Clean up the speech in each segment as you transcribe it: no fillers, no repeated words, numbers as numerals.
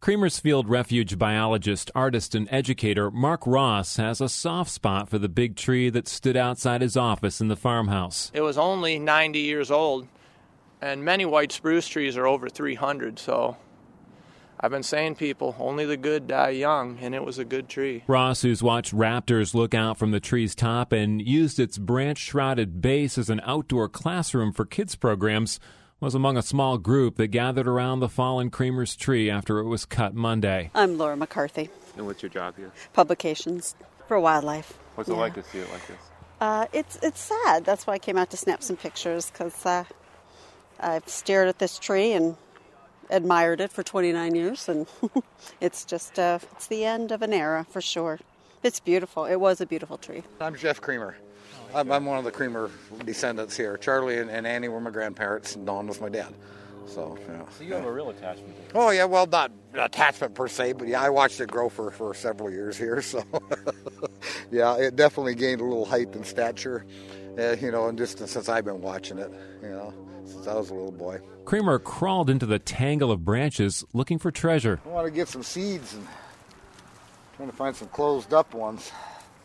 Creamersfield refuge biologist, artist, and educator Mark Ross has a soft spot for the big tree that stood outside his office in the farmhouse. It was only 90 years old, and many white spruce trees are over 300, so I've been saying people, only the good die young, and it was a good tree. Ross, who's watched raptors look out from the tree's top and used its branch-shrouded base as an outdoor classroom for kids' programs, was among a small group that gathered around the fallen Creamer's tree after it was cut Monday. I'm Laura McCarthy. And what's your job here? Publications for wildlife. What's it like to see it like this? It's sad. That's why I came out to snap some pictures, because I've stared at this tree and admired it for 29 years, and it's just it's the end of an era for sure. It's beautiful. It was a beautiful tree. I'm Jeff Creamer. I'm one of the Creamer descendants here. Charlie and Annie were my grandparents, and Don was my dad. So you have a real attachment to it. Oh, yeah, well, not attachment per se, but yeah, I watched it grow for several years here. So, yeah, it definitely gained a little height and stature, and just since I've been watching it, since I was a little boy. Creamer crawled into the tangle of branches looking for treasure. I want to get some seeds and trying to find some closed up ones.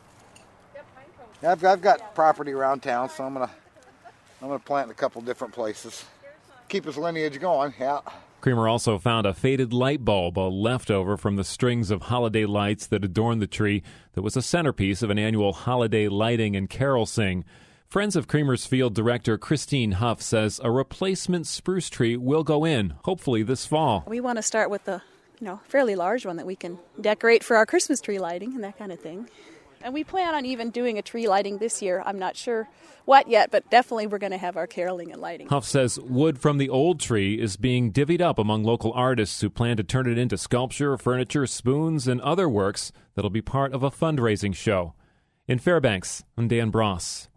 I've got property around town, so I'm gonna plant in a couple different places. Keep his lineage going, yeah. Creamer also found a faded light bulb, a leftover from the strings of holiday lights that adorned the tree that was a centerpiece of an annual holiday lighting and carol sing. Friends of Creamersfield director Christine Huff says a replacement spruce tree will go in, hopefully this fall. We want to start with the, fairly large one that we can decorate for our Christmas tree lighting and that kind of thing. And we plan on even doing a tree lighting this year. I'm not sure what yet, but definitely we're going to have our caroling and lighting. Huff says wood from the old tree is being divvied up among local artists who plan to turn it into sculpture, furniture, spoons, and other works that'll be part of a fundraising show. In Fairbanks, I'm Dan Bross.